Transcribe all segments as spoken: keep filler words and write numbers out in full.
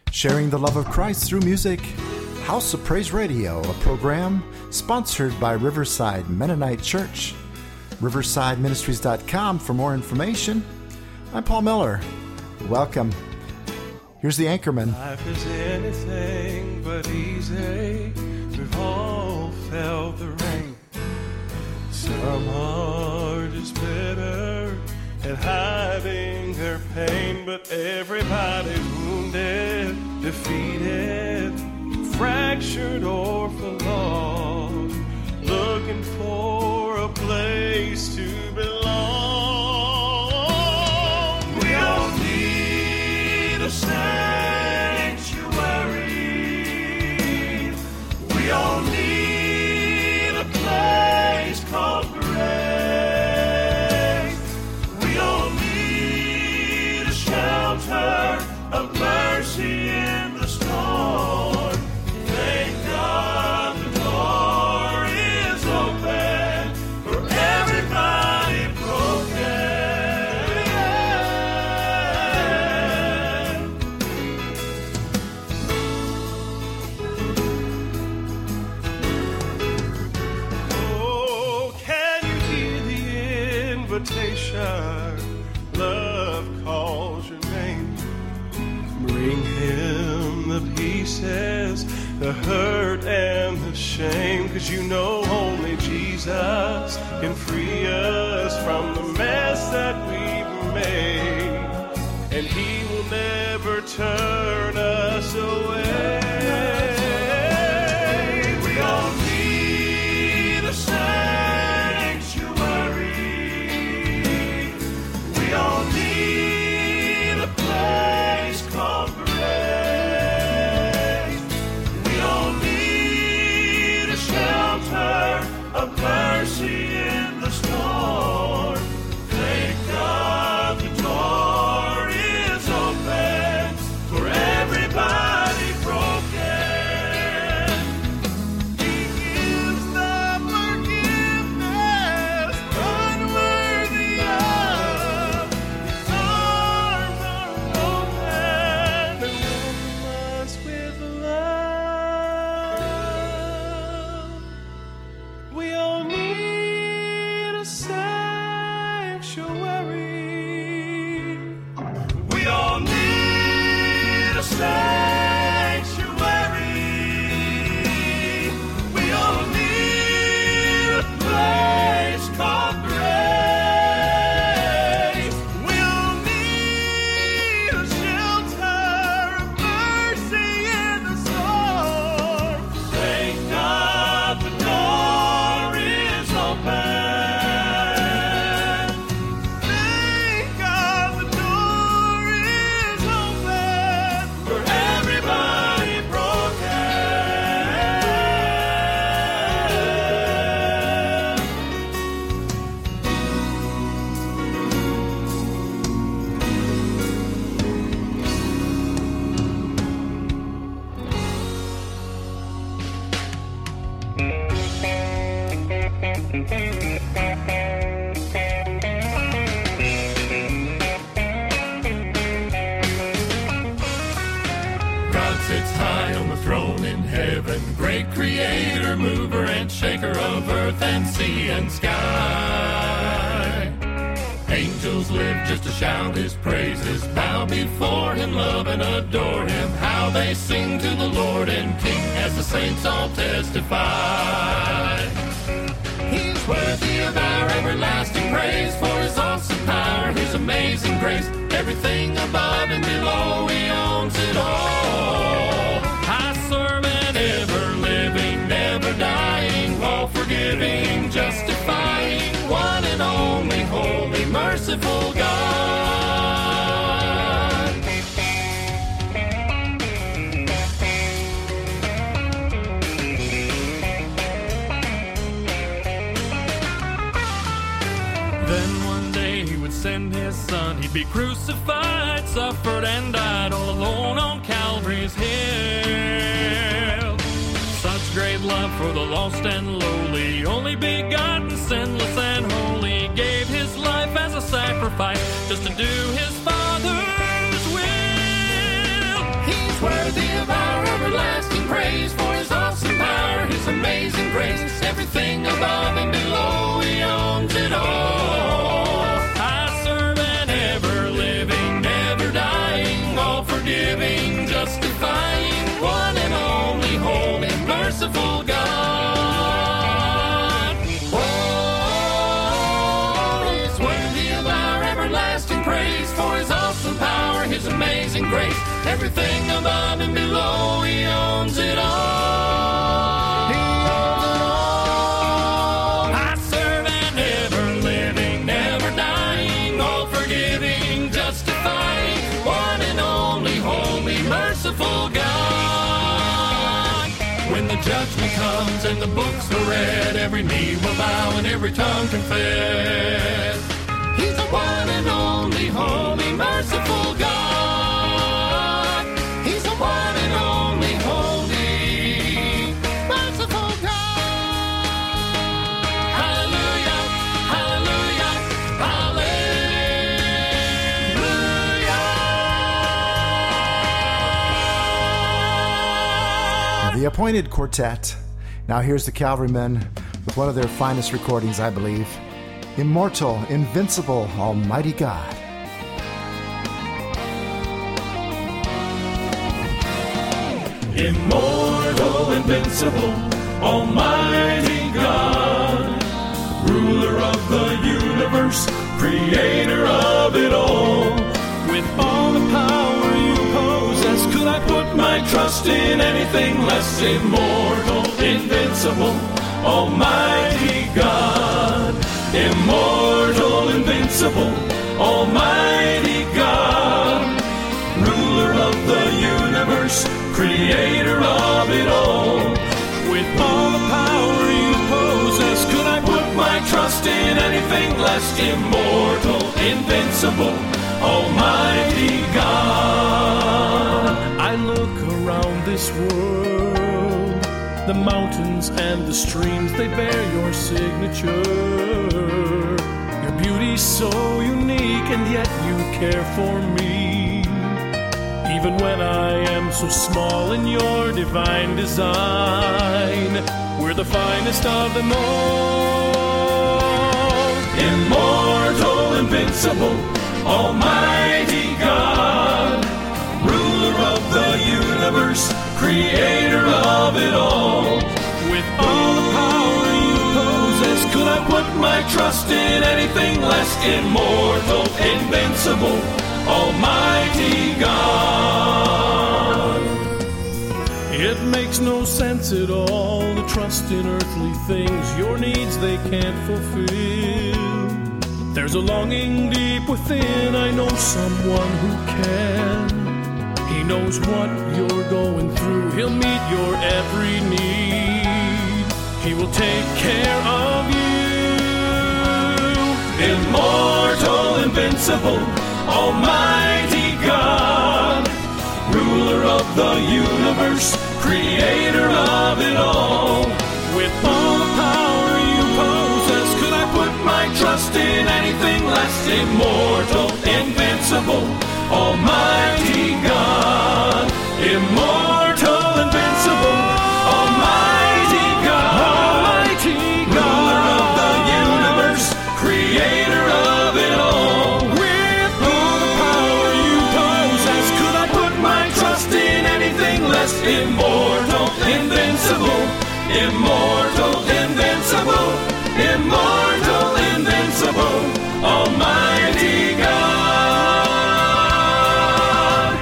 Sharing the love of Christ through music, House of Praise Radio, a program sponsored by Riverside Mennonite Church. riverside ministries dot com for more information. I'm Paul Miller. Welcome. Here's the anchorman. Life is anything but easy. We've all felt the rain. Some are just bitter and hiding their pain, but everybody's wounded, defeated, fractured or forlorn, looking for a place to belong. We all need a sanctuary. We all need a place called of mercy in the storm. Thank God the door is open for everybody broken. Oh, can you hear the invitation? Love calls your name. Bring him the pieces, the hurt and the shame, 'cause you know only Jesus can free us from the mess that we've made, and he will never turn us away. We all need a sanctuary. We all need a place called grace. We all need a shelter of mercy in the storm. Thank God the door is open for everybody broken. He gives the forgiveness unworthy of. His arms are open and welcome us with love. We all need a sanctuary. We all need a sanctuary. We all need a place called grace. We all need a shelter of mercy in the storm. Thank God the door is open. Thank God the door is open for everybody broken. God sits high on the throne in heaven, great creator, mover and shaker of earth and sea and sky. Angels live just to shout his praises, bow before him, love and adore him. How they sing to the Lord and King as the saints all testify. He's worthy of our everlasting praise, for his awesome power, his amazing grace. Everything above and below, he owns it all. I serve an ever-living, never-dying, all-forgiving, justifying, one and only, holy, merciful God. Then one day he would send his son. He'd be crucified, suffered and died all alone on Calvary's hill. Such great love for the lost and lowly, only begotten, sinless and holy, gave his life as a sacrifice just to do his Father's will. He's He's worthy of our everlasting praise, for his awesome power, his amazing grace. Everything above and below, he owns it all. I serve an ever-living, never-dying, all-forgiving, justifying, one and only, holy, merciful God. Oh, he's worthy of our everlasting praise, for his awesome power, his amazing grace. Everything above and below, he owns it all. He owns it all. I serve an ever-living, never-dying, all-forgiving, justifying, one and only, holy, merciful God. When the judgment comes and the books are read, every knee will bow and every tongue confess. He's the one and only, holy, merciful God. He's the one and only, holy, merciful God. Hallelujah, hallelujah, hallelujah. The Appointed Quartet. Now here's the Calvarymen with one of their finest recordings, I believe. Immortal, invincible, almighty God. Immortal, invincible, almighty God, ruler of the universe, creator of it all. With all the power you possess, could I put my trust in anything less? Immortal, invincible, almighty God. Immortal, invincible, almighty God, ruler of the universe, creator of it all. With all the power you possess, could I put my trust in anything less? Immortal, invincible, almighty God. I look around this world, the mountains and the streams, they bear your signature. Your beauty's so unique, and yet you care for me. Even when I am so small in your divine design, we're the finest of them all. Immortal, invincible, almighty God, ruler of the universe, creator of it all. With all the power you possess, could I put my trust in anything less? Immortal, invincible, almighty God. It makes no sense at all to trust in earthly things, your needs they can't fulfill. There's a longing deep within, I know someone who can. He knows what you're going through, he'll meet your every need. He will take care of you. Immortal, invincible, almighty God, ruler of the universe, creator of it all. With all the power you possess, could I put my trust in anything less? Immortal, invincible, almighty God. Immortal, invincible, almighty God. Almighty God, ruler of the universe, creator of it all. With all the power you possess, could I put my trust in anything less? Immortal, invincible, immortal, invincible, immortal, invincible, almighty God.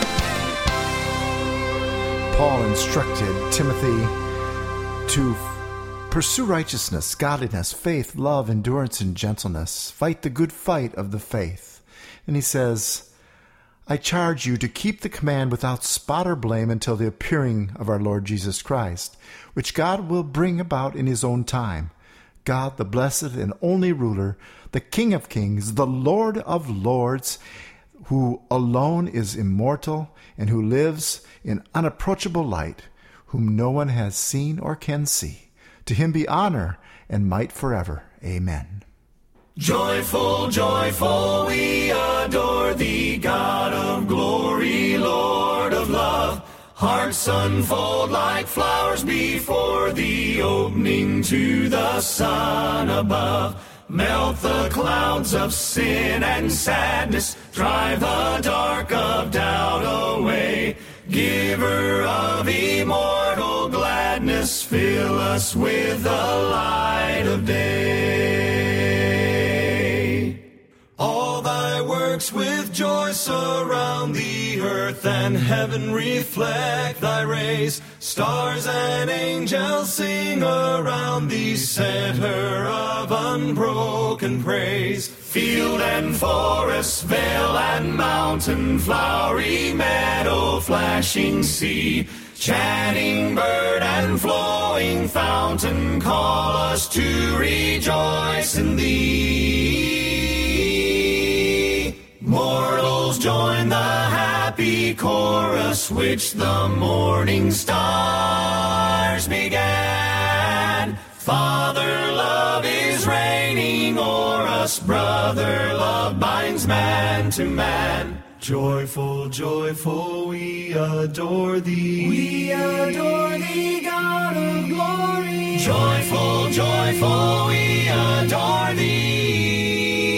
Paul instructed Timothy to pursue righteousness, godliness, faith, love, endurance, and gentleness. Fight the good fight of the faith. And he says, I charge you to keep the command without spot or blame until the appearing of our Lord Jesus Christ, which God will bring about in his own time. God, the blessed and only ruler, the King of kings, the Lord of lords, who alone is immortal and who lives in unapproachable light, whom no one has seen or can see. To him be honor and might forever. Amen. Joyful, joyful, we adore thee, God of glory, Lord of of love. Hearts unfold like flowers before the opening to the sun above. Melt the clouds of sin and sadness, drive the dark of doubt away. Giver of immortal gladness, fill us with the light of day. All thy works with joy surround the earth, and heaven reflect thy rays. Stars and angels sing around thee, center of unbroken praise. Field and forest, vale and mountain, flowery meadow, flashing sea, chanting bird and flowing fountain, call us to rejoice in thee. Mortals join the happy chorus which the morning stars began. Father love is reigning o'er us, brother love binds man to man. Joyful, joyful, we adore thee. We adore thee, God of glory. Joyful, joyful, we adore thee.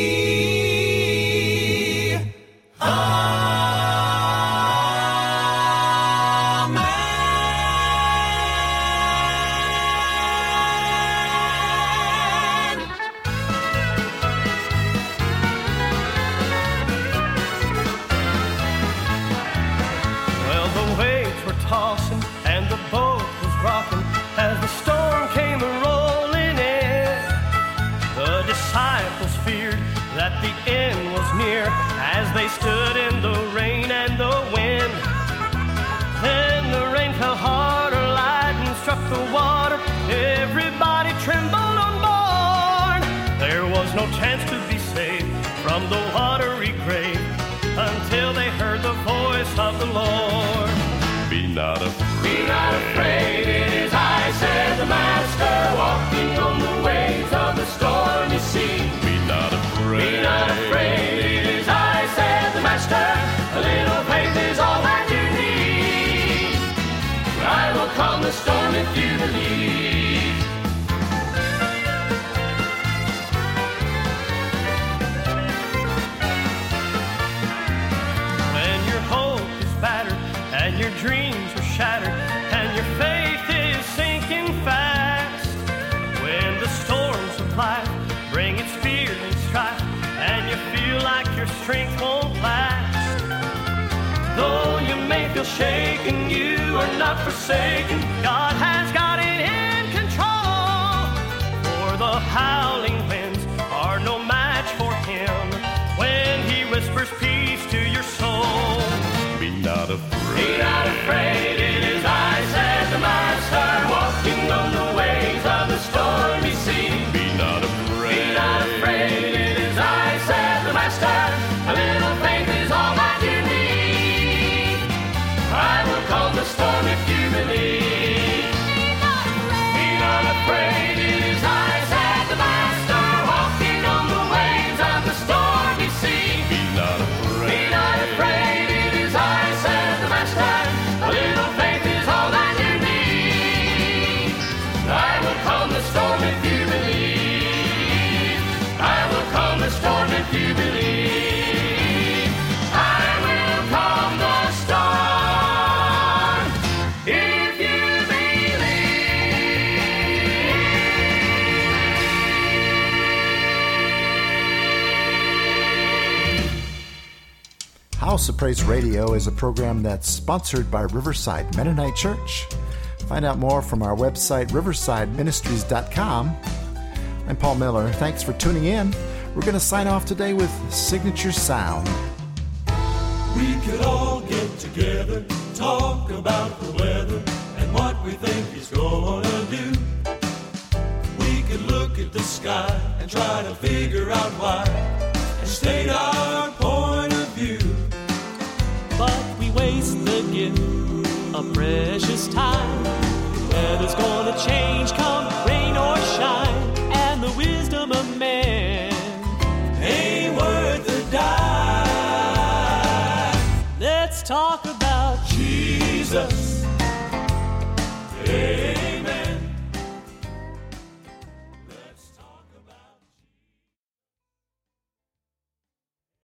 They stood in the rain and the wind. Then the rain fell harder, lightning struck the water. Everybody trembled on board. There was no chance to be saved from the watery grave until they heard the voice of the Lord. Be not afraid. Be not afraid, it is I, said the Master, walking on the waves of the stormy sea. Be not afraid. Be not afraid, it is I, said the Master, a little faith is all that you need. I will calm the storm if you believe. When your hope is battered and your dreams are shattered and your faith is sinking fast, when the storms of life bring its fear and strife and you feel like your strength won't last, though you may feel shaken, you are not forsaken. God has got it in control, for the howling winds are no match for him when he whispers peace to your soul. Be not afraid. Be not afraid, it is I, said the Master, walking on the waves of the stormy sea. Be not afraid. Be not afraid, it is I, said the Master, a little faith is all that you need. I will calm the storm if you believe. Be not afraid, it is I, said the Master, walking on the waves of the stormy sea. Be not afraid. Be not afraid, it is I, said the Master, a little faith is all that you need. I will calm the storm if you believe. I will calm the storm if you believe. I will calm the storm if you believe. House of Praise Radio is a program that's sponsored by Riverside Mennonite Church. Find out more from our website, riverside ministries dot com. I'm Paul Miller. Thanks for tuning in. We're going to sign off today with Signature Sound. We could all get together, talk about the weather and what we think he's gonna do. We could look at the sky and try to figure out why and state our point of view. But we waste the gift of precious time. Weather's gonna change come rain or shine, and the wisdom of man Ain't worth a dime. Let's talk about Jesus. Jesus.